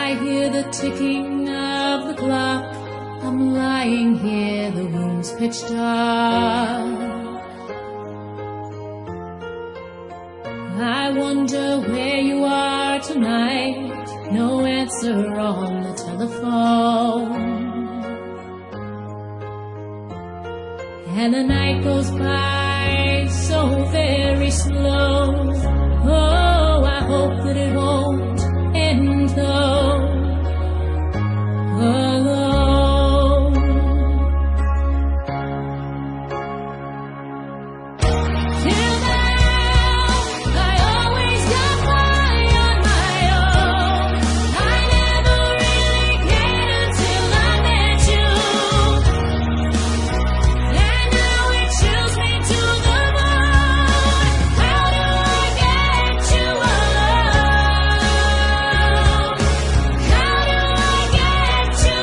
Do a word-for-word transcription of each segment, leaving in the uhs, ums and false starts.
I hear the ticking of the clock. I'm lying here, the room's pitch dark. I wonder where you are tonight. No answer on the telephone. And the night goes by so very slow. Oh, I hope that it won't end though. Alone. Till now, I always got by on my own. I never really cared until I met you. And now it chills me to the bone. How do I get you alone? How do I get you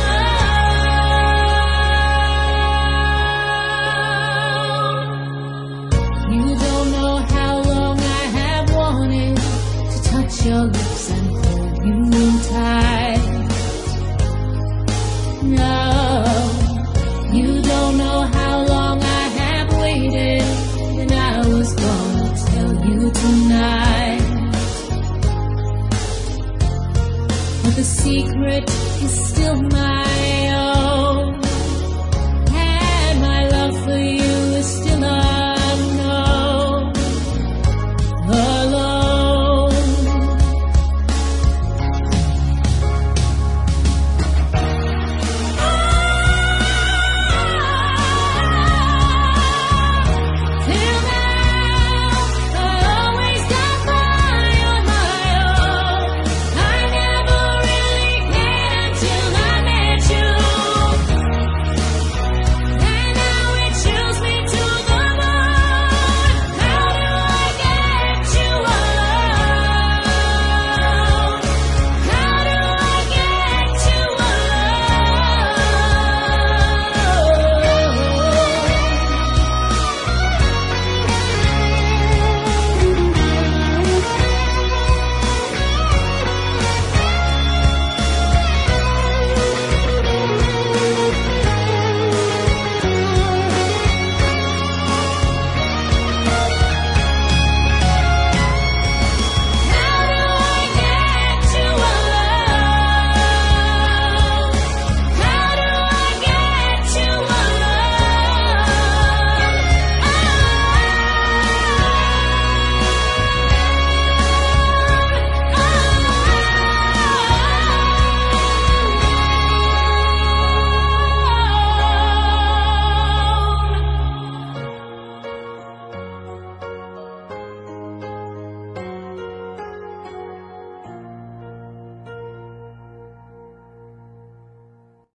alone? You don't know how long I have wanted to touch your lips and hold you tight. No, you don't know how long I have waited, and I was gonna tell you tonight. But the secret is still mine.